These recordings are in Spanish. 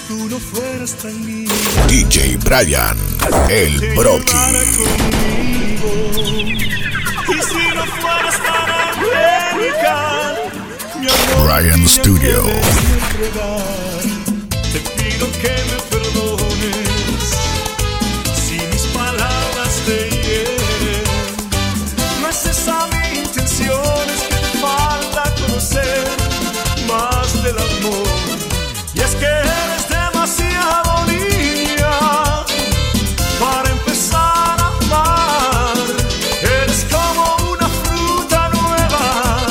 tú no fueras tan lindo. DJ Brian, el Brocky. Y si no fueras tan angelical, mi amor, Brian Studio. te pido que me perdones si mis palabras te hieren. No es esa mi intención, es que te falta conocer más del amor. Y es que eres demasiado niña para empezar a amar. Eres como una fruta nueva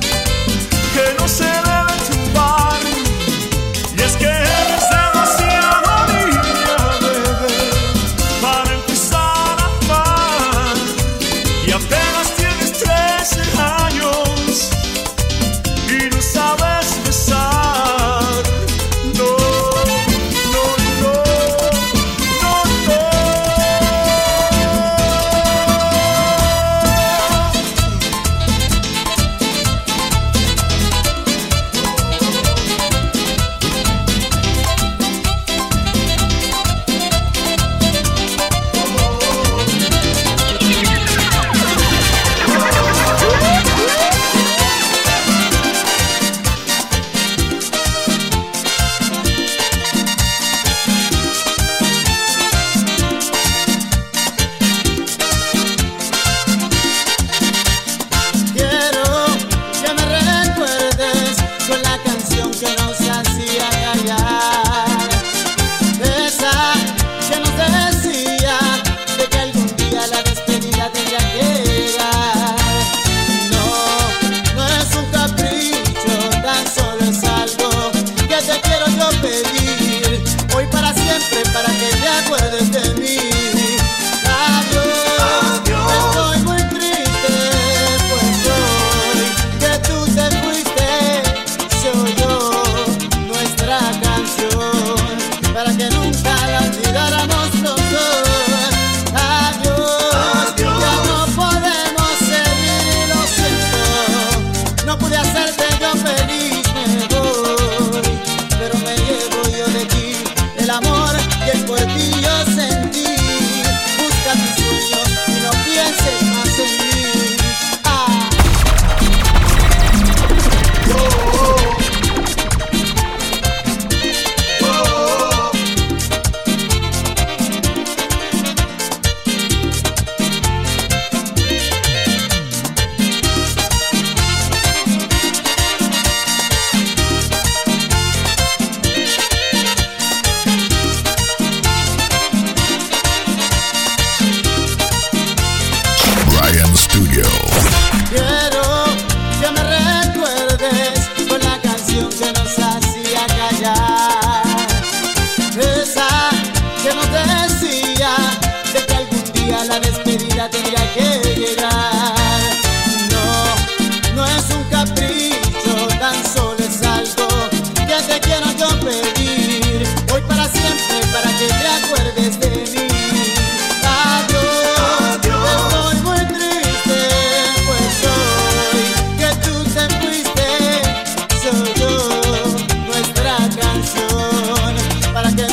que no se debe tumbar. Y es que eres demasiado niña, bebé, para empezar a amar. Y apenas tienes 13 años y no sabes besar.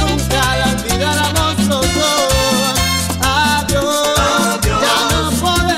Para que nunca la olvidáramos los dos. Adiós, ya no podemos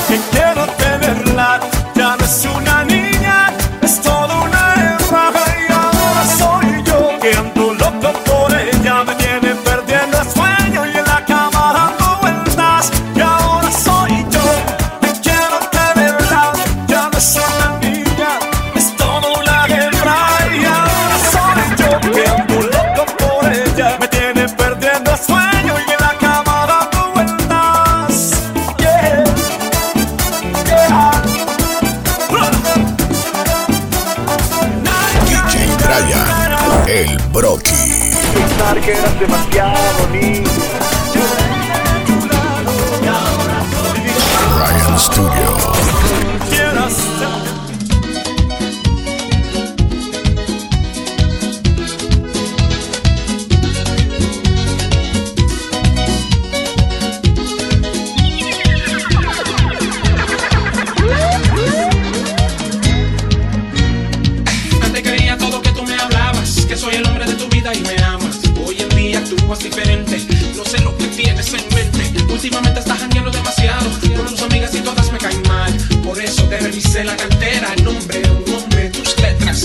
que quiero tenerla. Ya no es una niña, es toda una hembra. Y ahora soy yo que ando loco por ella. Me tiene perdiendo el sueño y en la cama dando vueltas. Y ahora soy yo que quiero tenerla. Ya no es una niña, es toda una hembra. Y ahora soy yo que ando loco por ella. Me tiene perdiendo el sueño y en la cama dando vueltas. Yeah, yeah. DJ Brian, el Brocky. Pensar que eras demasiado niño. Brian Studio. Quieras Antes creía todo que tú me hablabas, que soy el hombre de tu vida y me amas. Hoy en día actúas diferente, no sé lo que tienes en mente. Últimamente estás jangueando demasiado con tus amigas y todas me caen mal. Por eso te revisé la cartera, el nombre, un nombre, tus letras.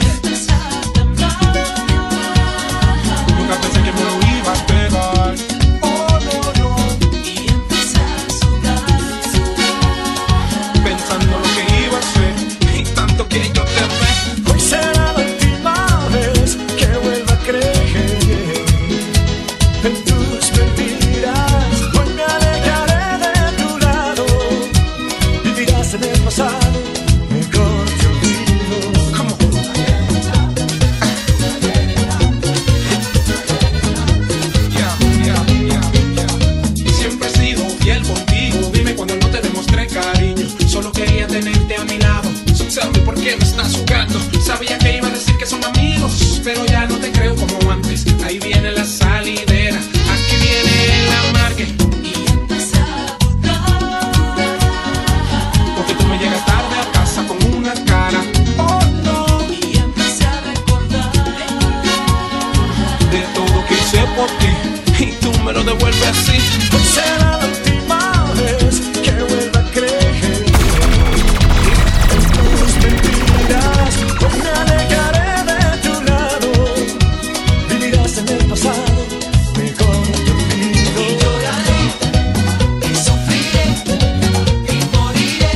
Nunca pensé que me lo iba a pegar. Oh, no, no. Y empecé a sudar. Pensando lo que iba a hacer y tanto que yo te amé. hoy será la última vez que vuelva a creer en tus mentiras. Hoy me alejaré de tu lado. Vivirás en el pasado, mejor te olvido. Come on. Siempre he sido fiel contigo. Dime cuando no te demostré cariño. Solo quería tenerte a mi lado. So tell me por qué me estás jugando. Sabía que iba a decir que son amigos, pero ya no te creo como antes. Ahí viene la salidera, aquí viene el amargue. Y empecé a buscar, porque tú me llegas tarde a casa con una cara. Oh no. Y empecé a recordar de todo que hice por ti, y tú me lo devuelves así. Hoy será la última vez que vuelva a creer en tus mentiras. Hoy me alejaré de tu lado. Vivirás en el pasado, mejor te olvido. Y lloraré, y sufriré, y moriré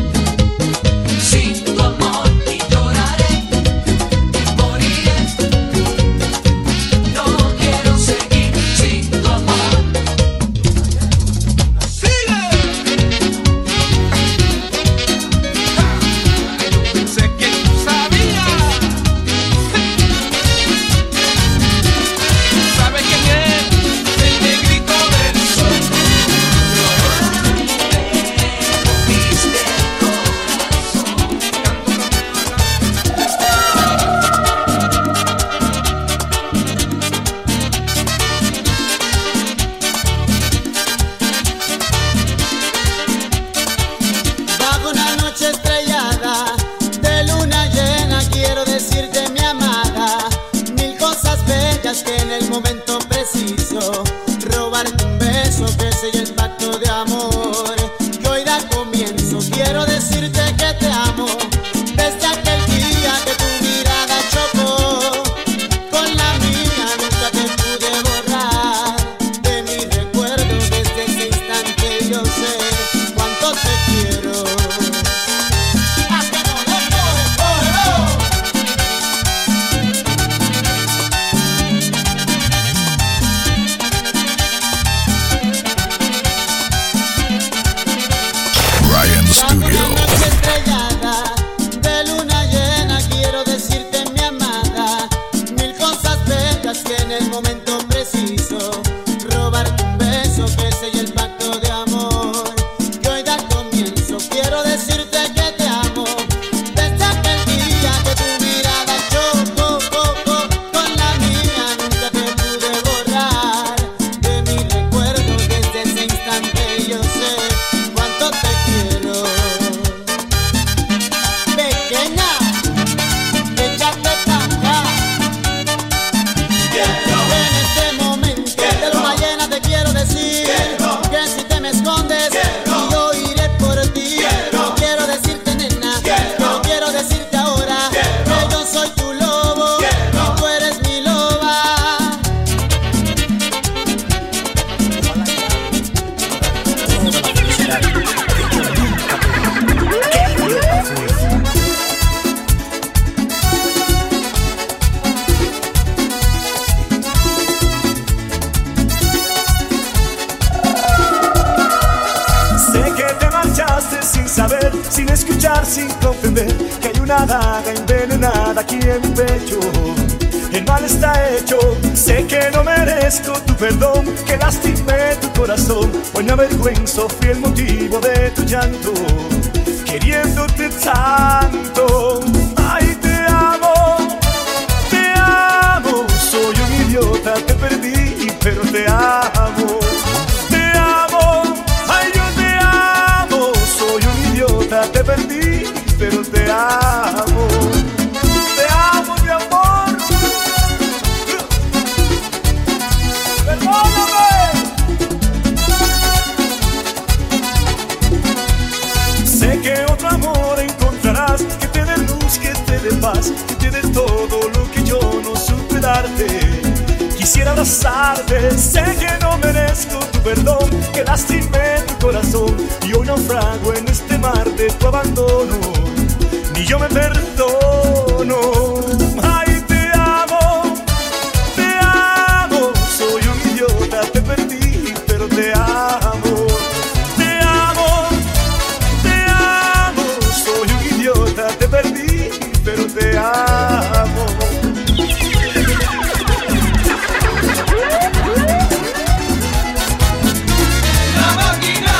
sin tu amor. Y lloraré, y moriré. No quiero seguir sin tu amor. Pensé que tú sabías. ¿Sabes quién es? El negrito del sol. Viste el corazón. Bajo una noche estrellada de luna llena quiero decirte mi amada mil cosas bellas que en el momento preciso robarte un beso que selle el pacto de amor que hoy da comienzo. Quiero decirte que te amo desde aquel día que tu mirada chocó con la mía. Nunca te pude borrar de mi recuerdo. Desde ese instante yo sé cuánto te quiero. Brian Bajo Studio. una noche estrellada de luna llena quiero decirte mi amada mil cosas bellas que en el momento preciso robarte un beso que selle el pacto de amor que hoy da comienzo. Quiero decirte que te amo desde aquel día que tu mirada chocó con la mía. Nunca te pude borrar de mi recuerdo. Desde ese instante yo sé cuánto te quiero. Pequeña, échate pa' acá. En este momento de luna llena te quiero decir que si te me escondes yo iré por ti. saber, sin escuchar, sin comprender que hay una daga envenenada aquí en mi pecho. El mal está hecho, sé que no merezco tu perdón, que lastimé tu corazón. Hoy me avergüenzo, fui el motivo de tu llanto, queriéndote tanto. Ay, te amo, soy un idiota, te perdí, pero te amo. Te amo, ay, yo te amo, soy un idiota, te perdí, pero te amo. Te amo, mi amor. Sé que otro amor encontrarás, que te dé luz, que te dé paz, que te dé todo lo que yo no supe darte. Quisiera abrazarte, sé que no merezco tu perdón, que lastimé tu corazón y hoy naufrago en este mar de tu abandono. Ni yo me perdono. Ay, te amo, soy un idiota, te perdí, pero te amo. Soy un idiota, te perdí, pero te amo. La máquina.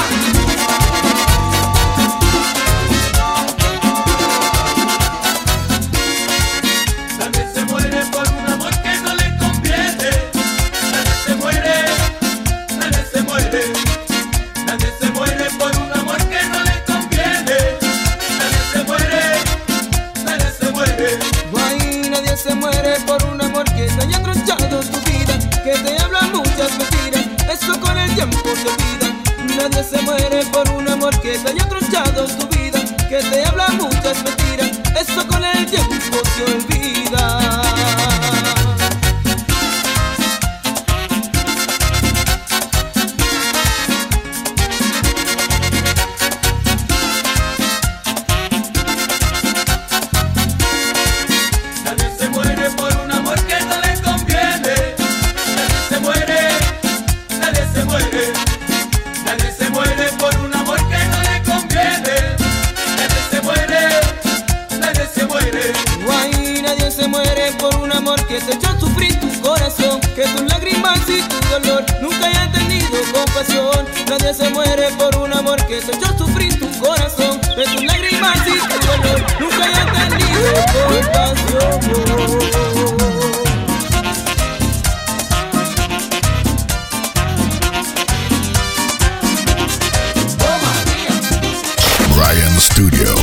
Nadie se muere por un amor que no le conviene. Nadie se muere, nadie se muere. Nadie se muere por un amor que no le conviene. Nadie se muere, nadie se muere. Guay, nadie se muere por un amor que te haya tronchado tu vida, que te habla muchas mentiras, eso con el tiempo se olvida. Nadie se muere por un amor que te haya tronchado tu vida, que te habla muchas mentiras, eso con el tiempo se olvida. Nadie se muere por un amor que no le conviene. Nadie se muere, nadie se muere. Nadie se muere por un amor que no le conviene. Nadie se muere, nadie se muere. Guay, nadie se muere por un amor que te echó a sufrir tu corazón, que tus lágrimas y tu dolor nunca haya tenido compasión. Nadie se muere por un amor que te echó a sufrir tu corazón, que tus lágrimas y tu dolor nunca haya tenido compasión. Ryan Studio.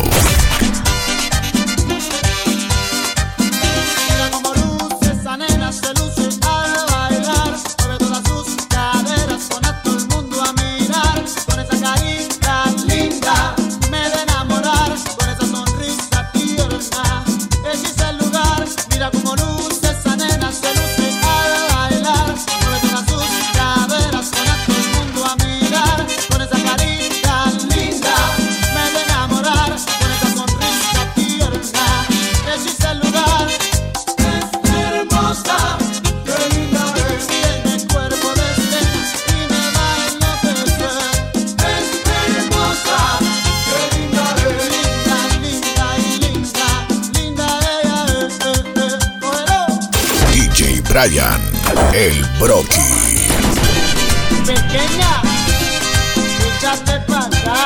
Mira como luce esa nena, se luce al bailar, mueve todas sus caderas, pone a todo el mundo a mirar, con esa carita linda, me de enamorar, con esa sonrisa tierna, hechiza el lugar. Mira como luce esa nena, se luce al bailar, mueve todas sus caderas, pone a todo el mundo a mirar, con esa carita linda, me de enamorar, con esa sonrisa tierna, hechiza el lugar. Hermosa, qué linda es. Tiene cuerpo de escena y me va a enloquecer. Es hermosa, qué linda es. Linda, linda ella es. Cógelo. DJ Brian, el Brocky. Pequeña, échate para acá.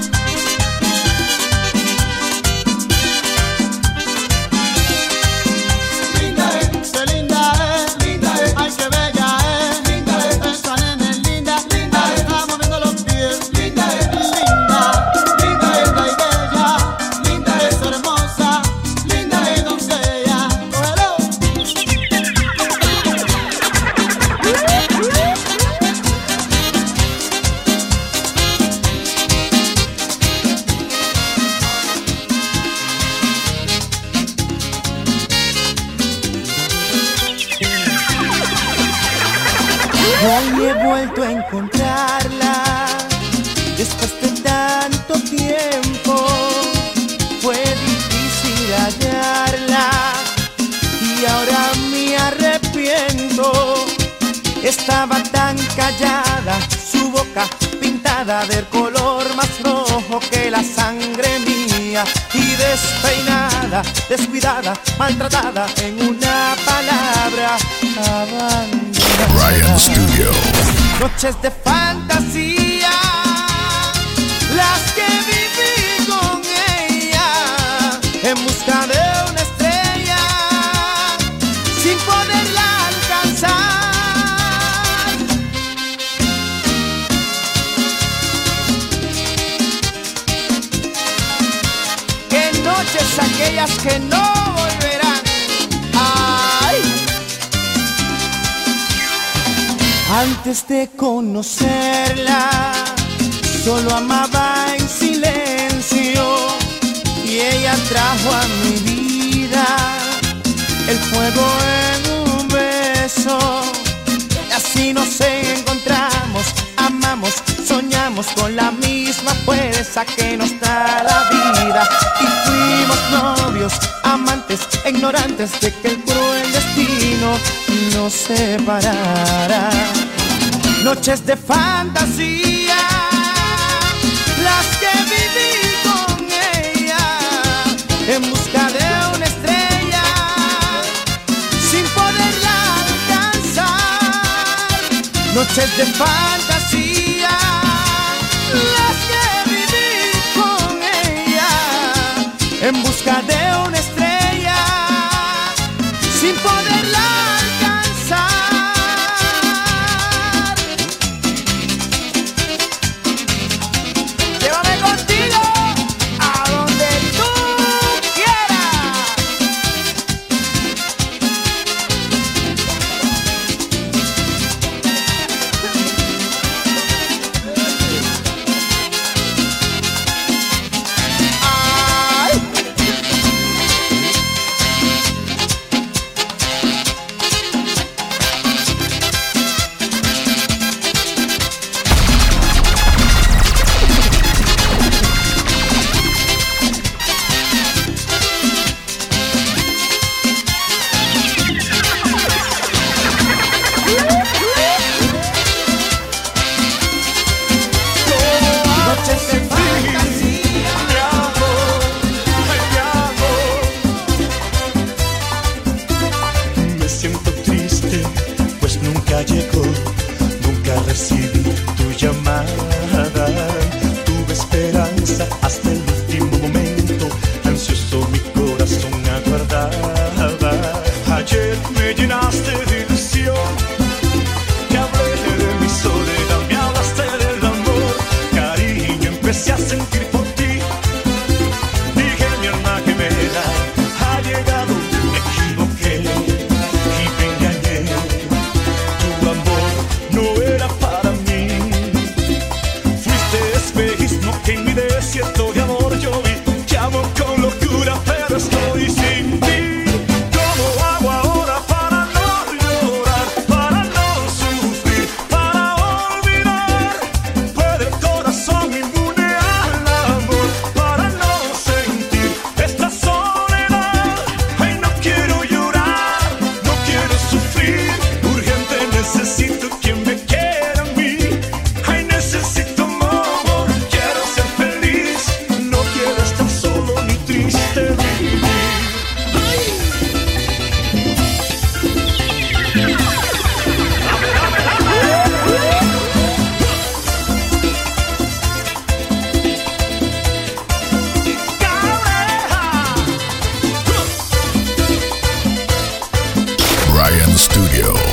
Linda es, Qué linda es, linda es. ay qué bella es. Linda es. Esa nena es linda, Linda es. está moviendo los pies. Linda es. Linda, Linda es. linda y bella, Linda es. es hermosa, Linda y es. doncella. Cógelo. Hoy he vuelto a encontrarla después de tanto tiempo. Fue difícil hallarla y ahora me arrepiento. Estaba tan callada, su boca pintada del color más rojo que la sangre mía y despeinada, descuidada, maltratada, en una palabra, abandonada. Bryan Studio. Noches de fantasía, las que viví con ella, en busca de una estrella, sin poderla alcanzar. Qué noches aquellas que no volverán. Ay. Antes de conocerla, solo amaba en silencio, y ella trajo a mi vida el fuego en un beso. Y así nos encontramos, amamos, soñamos con la misma fuerza que nos da la vida. Y fuimos novios, amantes, ignorantes de que el cruel destino nos separara. Noches de fantasía, las que viví con ella, en busca de una estrella, sin poderla alcanzar. Noches de fantasía, las que viví con ella, en busca de una estrella, sin poderla alcanzar. Llévame contigo a donde tú quieras. Ay. Noches de fantasía, Mi amor, ay, mi amor. Me siento triste, pues nunca llegó, nunca recibí tu llamada. Tuve esperanza hasta el último momento, ansioso mi corazón aguardaba. Ayer me llenaste de ilusión, te hablé de mi soledad, me hablaste del amor. Cariño, empecé a sentir por ti. Dije mi alma gemela ha llegado, me equivoqué y me engañé. Tu amor no era para mí. Fuiste espejismo que en mi desierto de amor yo vi. Te amo con locura, pero estoy sin ti. ¿Cómo hago ahora para no llorar, para no sufrir, para olvidar? Puede el corazón inmune al amor para no sentir esta soledad. Ay, no quiero llorar, no quiero sufrir. Urgente necesito quien me quiera a mí. Ay, necesito amor, quiero ser feliz. No quiero estar solo ni triste vivir. Bryan Studio.